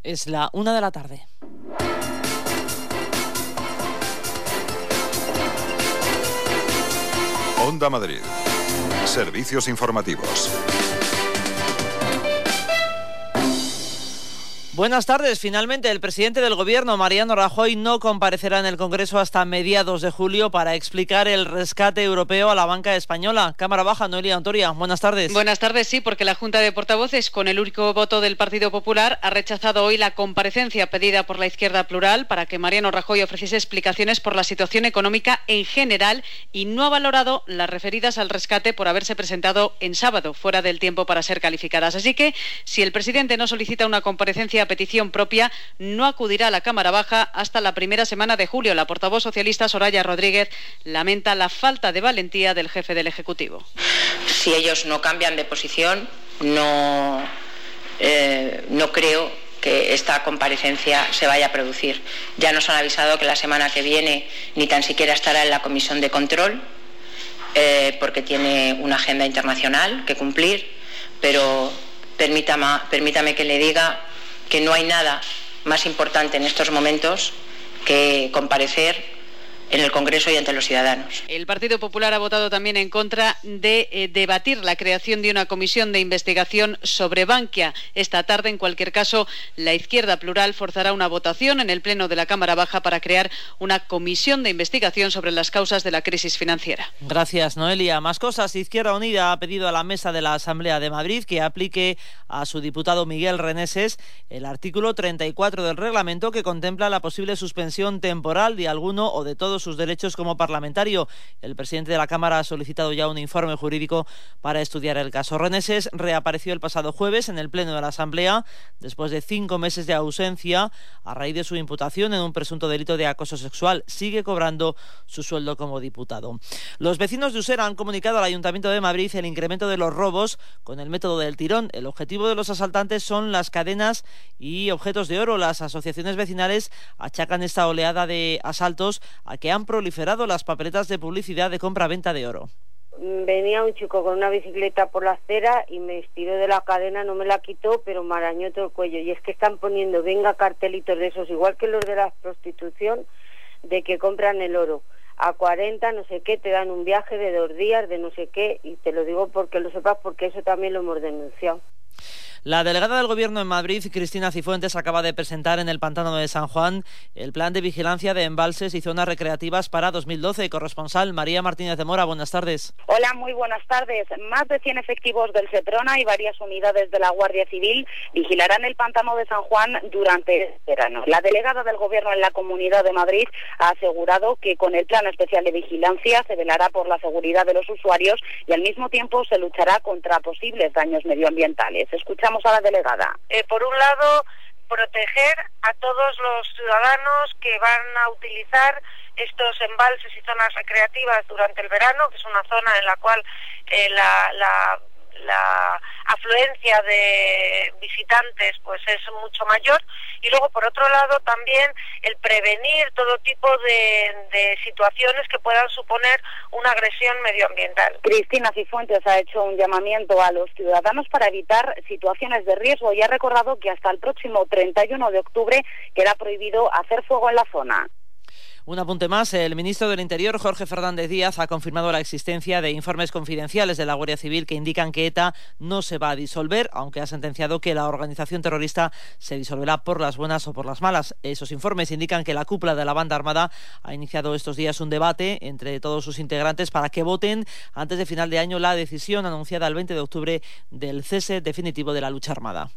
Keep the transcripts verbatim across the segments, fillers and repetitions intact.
Es la una de la tarde. Onda Madrid. Servicios informativos. Buenas tardes. Finalmente, el presidente del Gobierno, Mariano Rajoy, no comparecerá en el Congreso hasta mediados de julio para explicar el rescate europeo a la banca española. Cámara Baja, Noelia Antoria. Buenas tardes. Buenas tardes, sí, porque la Junta de Portavoces, con el único voto del Partido Popular, ha rechazado hoy la comparecencia pedida por la Izquierda Plural para que Mariano Rajoy ofreciese explicaciones por la situación económica en general y no ha valorado las referidas al rescate por haberse presentado en sábado, fuera del tiempo para ser calificadas. Así que, si el presidente no solicita una comparecencia a petición propia, no acudirá a la Cámara Baja hasta la primera semana de julio. La portavoz socialista Soraya Rodríguez lamenta la falta de valentía del jefe del Ejecutivo. Si ellos no cambian de posición, no, eh, no creo que esta comparecencia se vaya a producir. Ya nos han avisado que la semana que viene ni tan siquiera estará en la Comisión de Control, eh, porque tiene una agenda internacional que cumplir, pero permítame, permítame que le diga que no hay nada más importante en estos momentos que comparecer en el Congreso y ante los ciudadanos. El Partido Popular ha votado también en contra de eh, debatir la creación de una comisión de investigación sobre Bankia. Esta tarde, en cualquier caso, la Izquierda Plural forzará una votación en el Pleno de la Cámara Baja para crear una comisión de investigación sobre las causas de la crisis financiera. Gracias, Noelia. Más cosas. Izquierda Unida ha pedido a la mesa de la Asamblea de Madrid que aplique a su diputado Miguel Reneses el artículo treinta y cuatro del reglamento que contempla la posible suspensión temporal de alguno o de todos sus derechos como parlamentario. El presidente de la Cámara ha solicitado ya un informe jurídico para estudiar el caso. Reneses reapareció el pasado jueves en el Pleno de la Asamblea después de cinco meses de ausencia a raíz de su imputación en un presunto delito de acoso sexual. Sigue cobrando su sueldo como diputado. Los vecinos de Usera han comunicado al Ayuntamiento de Madrid el incremento de los robos con el método del tirón. El objetivo de los asaltantes son las cadenas y objetos de oro. Las asociaciones vecinales achacan esta oleada de asaltos a que han proliferado las papeletas de publicidad de compra-venta de oro. Venía un chico con una bicicleta por la acera y me estiró de la cadena, no me la quitó, pero me arañó todo el cuello. Y es que están poniendo, venga, cartelitos de esos, igual que los de la prostitución, de que compran el oro a cuarenta, no sé qué, te dan un viaje de dos días, de no sé qué, y te lo digo porque lo sepas, porque eso también lo hemos denunciado. La delegada del Gobierno en Madrid, Cristina Cifuentes, acaba de presentar en el Pantano de San Juan el plan de vigilancia de embalses y zonas recreativas para dos mil doce. Corresponsal María Martínez de Mora, buenas tardes. Hola, muy buenas tardes. Más de cien efectivos del Seprona y varias unidades de la Guardia Civil vigilarán el Pantano de San Juan durante el verano. La delegada del Gobierno en la Comunidad de Madrid ha asegurado que con el plan especial de vigilancia se velará por la seguridad de los usuarios y al mismo tiempo se luchará contra posibles daños medioambientales. Escuchamos a la delegada. Eh, por un lado, proteger a todos los ciudadanos que van a utilizar estos embalses y zonas recreativas durante el verano, que es una zona en la cual eh, la, la, la afluencia de visitantes pues es mucho mayor, y luego por otro lado también el prevenir todo tipo de, de situaciones que puedan suponer una agresión medioambiental. Cristina Cifuentes ha hecho un llamamiento a los ciudadanos para evitar situaciones de riesgo y ha recordado que hasta el próximo treinta y uno de octubre queda prohibido hacer fuego en la zona. Un apunte más, el ministro del Interior, Jorge Fernández Díaz, ha confirmado la existencia de informes confidenciales de la Guardia Civil que indican que ETA no se va a disolver, aunque ha sentenciado que la organización terrorista se disolverá por las buenas o por las malas. Esos informes indican que la cúpula de la banda armada ha iniciado estos días un debate entre todos sus integrantes para que voten antes de final de año la decisión anunciada el veinte de octubre del cese definitivo de la lucha armada.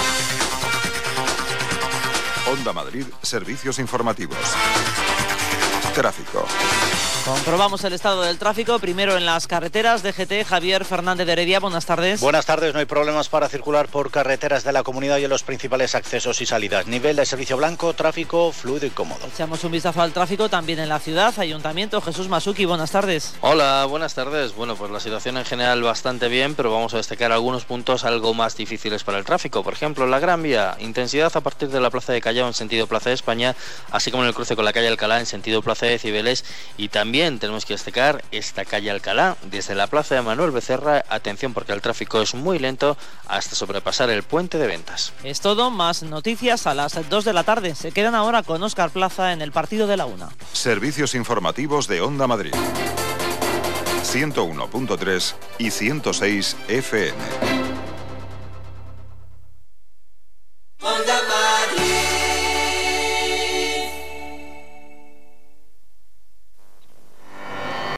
Onda Madrid, servicios informativos. Tráfico. Comprobamos el estado del tráfico, primero en las carreteras. D G T, Javier Fernández de Heredia, buenas tardes. Buenas tardes, no hay problemas para circular por carreteras de la comunidad y en los principales accesos y salidas. Nivel de servicio blanco, tráfico fluido y cómodo. Echamos un vistazo al tráfico también en la ciudad. Ayuntamiento, Jesús Masuki, buenas tardes. Hola, buenas tardes. Bueno, pues la situación en general bastante bien, pero vamos a destacar algunos puntos algo más difíciles para el tráfico. Por ejemplo, la Gran Vía, intensidad a partir de la Plaza de Callao en sentido Plaza de España, así como en el cruce con la calle Alcalá en sentido Plaza catorce decibeles. Y también tenemos que destacar esta calle Alcalá, desde la plaza de Manuel Becerra, atención porque el tráfico es muy lento hasta sobrepasar el puente de Ventas. Es todo, más noticias a las dos de la tarde. Se quedan ahora con Óscar Plaza en el partido de la una. Servicios informativos de Onda Madrid. ciento uno punto tres y ciento seis F M.